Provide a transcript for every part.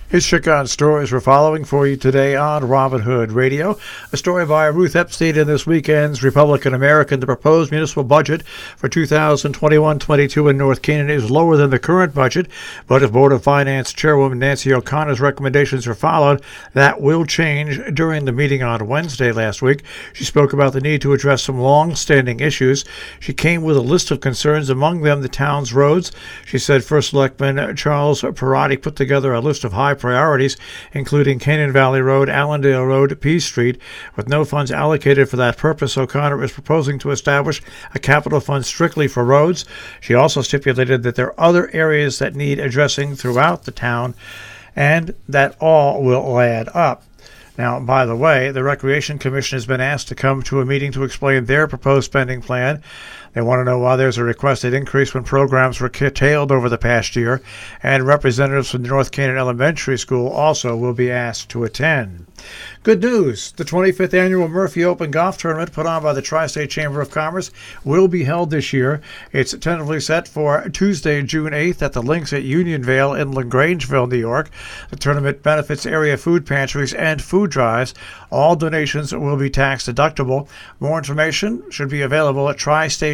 Here's Chicago stories we're following for you today on Robin Hood Radio. A story by Ruth Epstein in this weekend's Republican American. The proposed municipal budget for 2021-22 in North Canaan is lower than the current budget, but if Board of Finance Chairwoman Nancy O'Connor's recommendations are followed, that will change. During the meeting on Wednesday last week, she spoke about the need to address some long-standing issues. She came with a list of concerns, among them the town's roads. She said First Selectman Charles Perotti put together a list of high priorities, including Canaan Valley Road, Allendale Road, Peace Street. With no funds allocated for that purpose, O'Connor is proposing to establish a capital fund strictly for roads. She also stipulated that there are other areas that need addressing throughout the town, and that all will add up. Now, by the way, the Recreation Commission has been asked to come to a meeting to explain their proposed spending plan. They want to know why there's a requested increase when programs were curtailed over the past year, and representatives from the North Canaan Elementary School also will be asked to attend. Good news! The 25th Annual Murphy Open Golf Tournament put on by the Tri-State Chamber of Commerce will be held this year. It's tentatively set for Tuesday, June 8th at the Links at Unionvale in LaGrangeville, New York. The tournament benefits area food pantries and food drives. All donations will be tax deductible. More information should be available at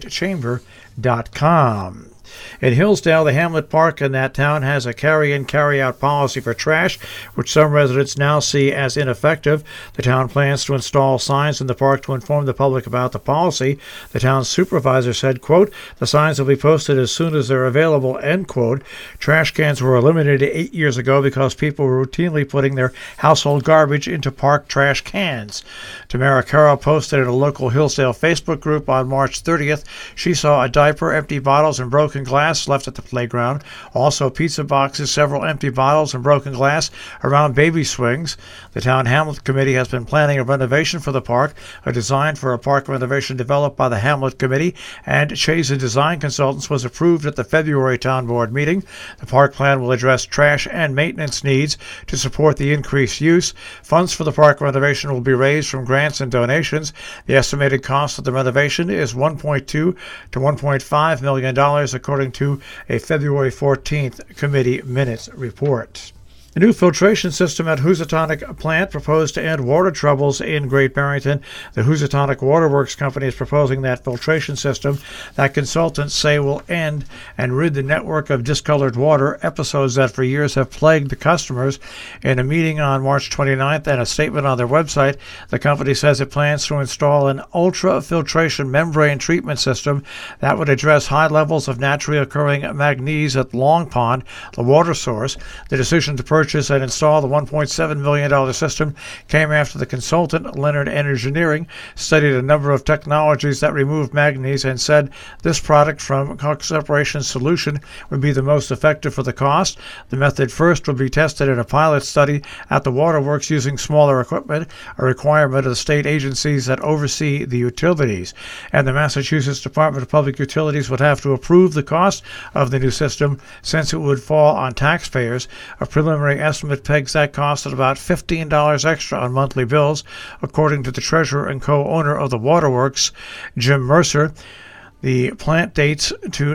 tristatechamber.com. In Hillsdale, the Hamlet Park in that town has a carry-in, carry-out policy for trash, which some residents now see as ineffective. The town plans to install signs in the park to inform the public about the policy. The town's supervisor said, quote, "The signs will be posted as soon as they're available," end quote. Trash cans were eliminated 8 years ago because people were routinely putting their household garbage into park trash cans. Tamara Carroll posted in a local Hillsdale Facebook group on March 30th. She saw a diaper, empty bottles, and broken glass left at the playground. Also, pizza boxes, several empty bottles, and broken glass around baby swings. The Town Hamlet Committee has been planning a renovation for the park. A design for a park renovation developed by the Hamlet Committee and Chazen Design Consultants was approved at the February Town Board meeting. The park plan will address trash and maintenance needs to support the increased use. Funds for the park renovation will be raised from grants and donations. The estimated cost of the renovation is $1.2 to $1.5 million, according to a February 14th committee minutes report. A new filtration system at Housatonic plant proposed to end water troubles in Great Barrington. The Housatonic Waterworks Company is proposing that filtration system that consultants say will end and rid the network of discolored water, episodes that for years have plagued the customers. In a meeting on March 29th and a statement on their website, the company says it plans to install an ultrafiltration membrane treatment system that would address high levels of naturally occurring manganese at Long Pond, the water source. The decision to purchase and install the $1.7 million system came after the consultant, Leonard Engineering, studied a number of technologies that removed manganese and said this product from Cook Separation Solution would be the most effective for the cost. The method first will be tested in a pilot study at the waterworks using smaller equipment, a requirement of the state agencies that oversee the utilities. And the Massachusetts Department of Public Utilities would have to approve the cost of the new system since it would fall on taxpayers. A preliminary estimate pegs that cost at about $15 extra on monthly bills, according to the treasurer and co-owner of the waterworks, Jim Mercer. The plant dates to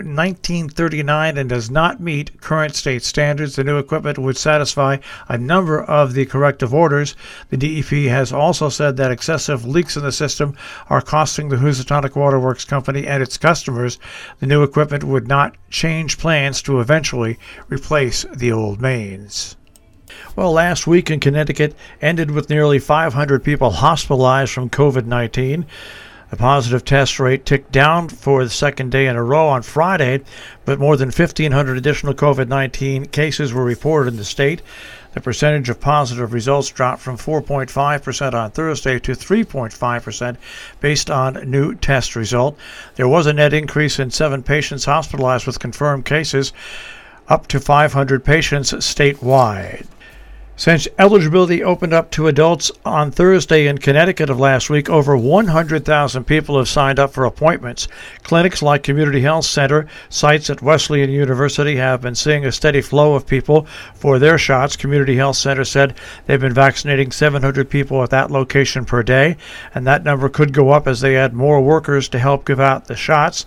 1939 and does not meet current state standards. The new equipment would satisfy a number of the corrective orders. The DEP has also said that excessive leaks in the system are costing the Housatonic Waterworks Company and its customers. The new equipment would not change plans to eventually replace the old mains. Well, last week in Connecticut ended with nearly 500 people hospitalized from COVID-19. The positive test rate ticked down for the second day in a row on Friday, but more than 1,500 additional COVID-19 cases were reported in the state. The percentage of positive results dropped from 4.5% on Thursday to 3.5% based on new test result. There was a net increase in 7 patients hospitalized with confirmed cases, up to 500 patients statewide. Since eligibility opened up to adults on Thursday in Connecticut of last week, over 100,000 people have signed up for appointments. Clinics like Community Health Center, sites at Wesleyan University have been seeing a steady flow of people for their shots. Community Health Center said they've been vaccinating 700 people at that location per day, and that number could go up as they add more workers to help give out the shots.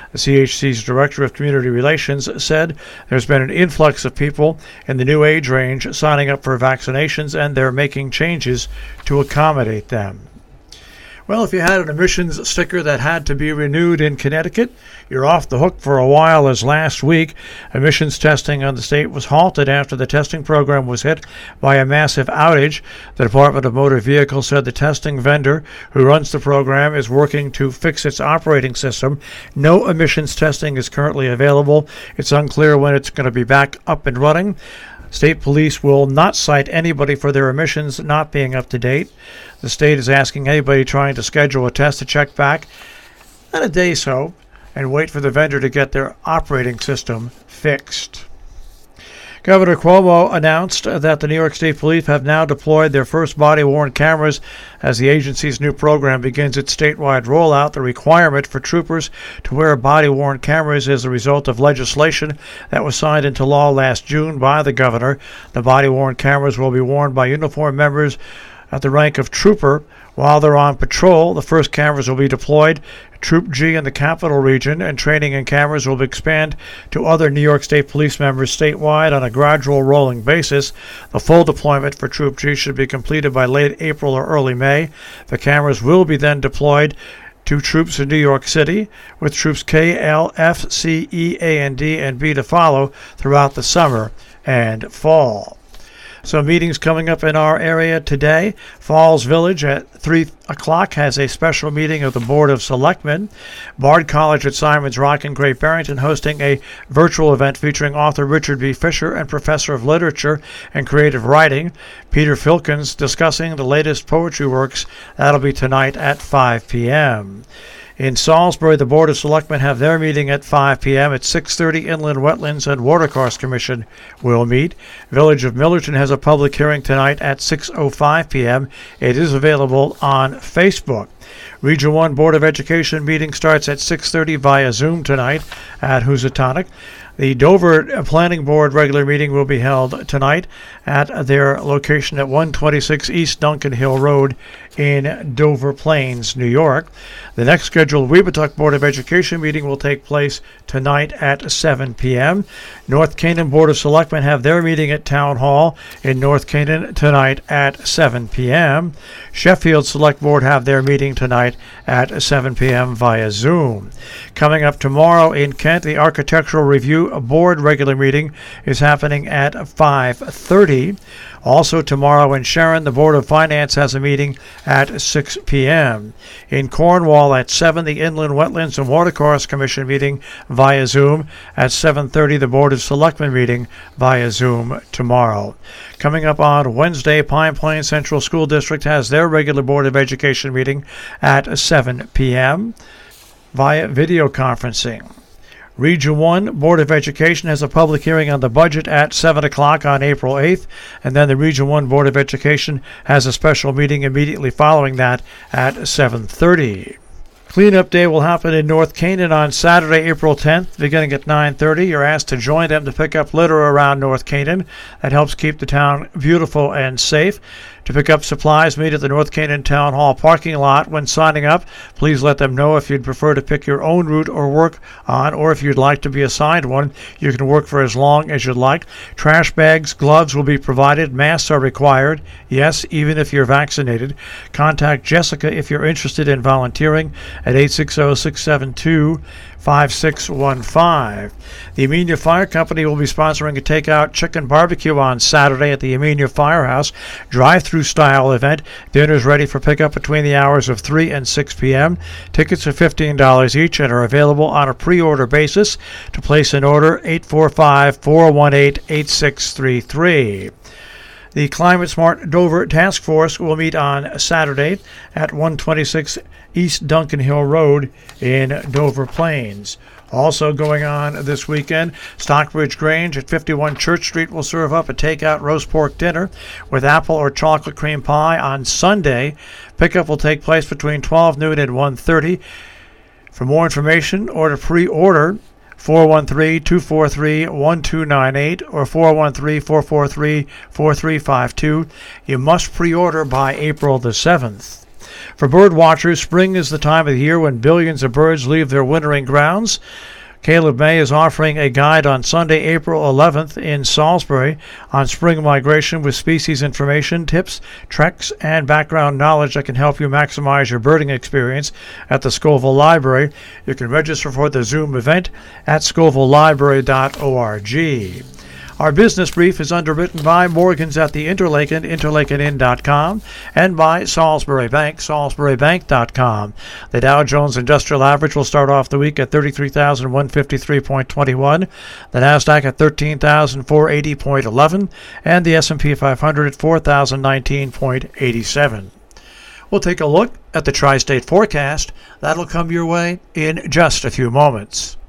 The CHC's Director of Community Relations said there's been an influx of people in the new age range signing up for vaccinations, and they're making changes to accommodate them. Well, if you had an emissions sticker that had to be renewed in Connecticut, you're off the hook for a while, as last week emissions testing on the state was halted after the testing program was hit by a massive outage. The Department of Motor Vehicles said the testing vendor who runs the program is working to fix its operating system. No emissions testing is currently available. It's unclear when it's going to be back up and running. State police will not cite anybody for their emissions not being up to date. The state is asking anybody trying to schedule a test to check back in a day so and wait for the vendor to get their operating system fixed. Governor Cuomo announced that the New York State Police have now deployed their first body-worn cameras as the agency's new program begins its statewide rollout. The requirement for troopers to wear body-worn cameras is a result of legislation that was signed into law last June by the governor. The body-worn cameras will be worn by uniformed members at the rank of trooper while they're on patrol. The first cameras will be deployed Troop G in the Capital Region, and training in cameras will expand to other New York State Police members statewide on a gradual rolling basis. The full deployment for Troop G should be completed by late April or early May. The cameras will be then deployed to troops in New York City, with troops K, L, F, C, E, A, and D, and B to follow throughout the summer and fall. Some meetings coming up in our area today. Falls Village at 3 o'clock has a special meeting of the Board of Selectmen. Bard College at Simon's Rock in Great Barrington hosting a virtual event featuring author Richard B. Fisher and Professor of Literature and Creative Writing Peter Filkins discussing the latest poetry works. That'll be tonight at 5 p.m. In Salisbury, the Board of Selectmen have their meeting at 5 p.m. At 6:30, Inland Wetlands and Watercourse Commission will meet. Village of Millerton has a public hearing tonight at 6:05 p.m. It is available on Facebook. Region 1 Board of Education meeting starts at 6:30 via Zoom tonight at Housatonic. The Dover Planning Board regular meeting will be held tonight at their location at 126 East Duncan Hill Road in Dover Plains, New York. The next scheduled Weebatuck Board of Education meeting will take place tonight at 7 p.m. North Canaan Board of Selectmen have their meeting at Town Hall in North Canaan tonight at 7 p.m. Sheffield Select Board have their meeting tonight at 7 p.m. via Zoom. Coming up tomorrow in Kent, the Architectural Review Board regular meeting is happening at 5:30. Also tomorrow in Sharon, the Board of Finance has a meeting at 6 p.m. In Cornwall at 7, the Inland Wetlands and Watercourse Commission meeting via Zoom. At 7:30, the Board of Selectmen meeting via Zoom tomorrow. Coming up on Wednesday, Pine Plains Central School District has their regular Board of Education meeting at 7 p.m. via video conferencing. Region 1 Board of Education has a public hearing on the budget at 7 o'clock on April 8th, and then the Region 1 Board of Education has a special meeting immediately following that at 7:30. Cleanup Day will happen in North Canaan on Saturday, April 10th, beginning at 9:30. You're asked to join them to pick up litter around North Canaan. That helps keep the town beautiful and safe. To pick up supplies, meet at the North Canaan Town Hall parking lot. When signing up, please let them know if you'd prefer to pick your own route or work on, or if you'd like to be assigned one. You can work for as long as you'd like. Trash bags, gloves will be provided. Masks are required. Yes, even if you're vaccinated. Contact Jessica if you're interested in volunteering at 860-672-5615. The Amenia Fire Company will be sponsoring a takeout chicken barbecue on Saturday at the Amenia Firehouse. Drive-through style event. Dinner's ready for pickup between the hours of 3 and 6 p.m. Tickets are $15 each and are available on a pre-order basis. To place an order, 845-418-8633. The Climate Smart Dover Task Force will meet on Saturday at 126 East Duncan Hill Road in Dover Plains. Also going on this weekend, Stockbridge Grange at 51 Church Street will serve up a takeout roast pork dinner with apple or chocolate cream pie on Sunday. Pickup will take place between 12 noon and 1:30. For more information or to pre-order, 413-243-1298 or 413-443-4352. You must pre-order by April the 7th. For bird watchers, spring is the time of the year when billions of birds leave their wintering grounds. Caleb May is offering a guide on Sunday, April 11th in Salisbury on spring migration with species information, tips, treks, and background knowledge that can help you maximize your birding experience at the Scoville Library. You can register for the Zoom event at scovillelibrary.org. Our business brief is underwritten by Morgans at the Interlaken, interlakenin.com, and by Salisbury Bank, salisburybank.com. The Dow Jones Industrial Average will start off the week at 33,153.21, the Nasdaq at 13,480.11, and the S&P 500 at 4,019.87. We'll take a look at the tri-state forecast. That'll come your way in just a few moments.